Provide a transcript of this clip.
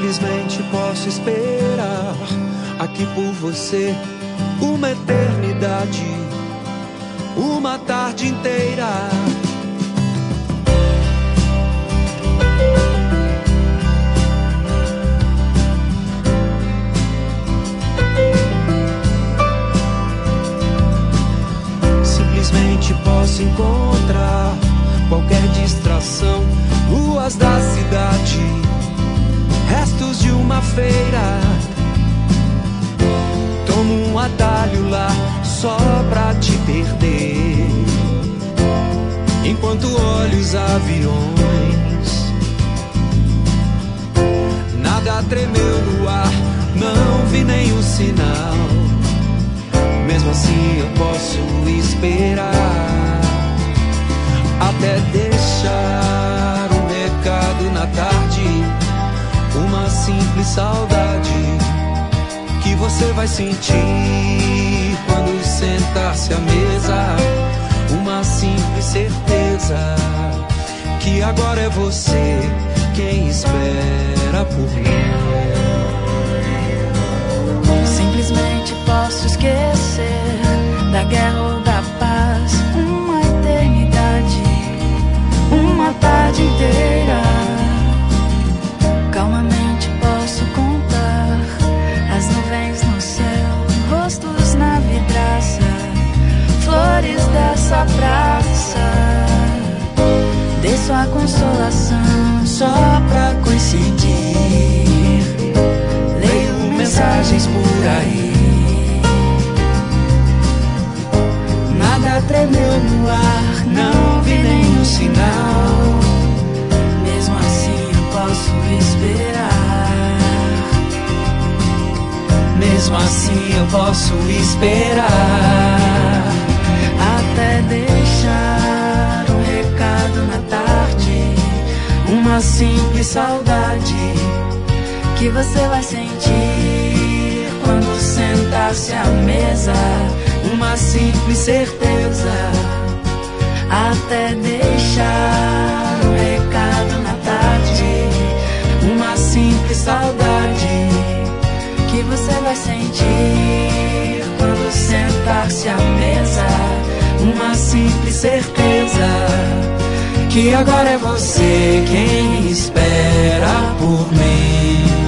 Simplesmente posso esperar aqui por você uma eternidade, uma tarde inteira. Simplesmente posso encontrar qualquer distração, ruas da cidade, restos de uma feira. Tomo um atalho lá só pra te perder, enquanto olho os aviões. Nada tremeu no ar, não vi nenhum sinal. Mesmo assim eu posso esperar até deixar um recado na tarde, uma simples saudade que você vai sentir quando sentar-se à mesa. Uma simples certeza que agora é você quem espera por mim. Simplesmente posso esquecer da guerra ou da paz, uma eternidade, uma tarde inteira. Calmamente posso contar as nuvens no céu, rostos na vidraça, flores dessa praça. Desço a consolação só pra coincidir, leio mensagens por aí. Nada tremeu no ar, não vi nenhum sinal. Mesmo assim eu posso esperar. Mesmo assim eu posso esperar até deixar um recado na tarde, uma simples saudade que você vai sentir quando sentar-se à mesa. Uma simples certeza até deixar um recado na tarde, uma simples saudade que você vai sentir quando sentar-se à mesa. Uma simples certeza que agora é você quem espera por mim.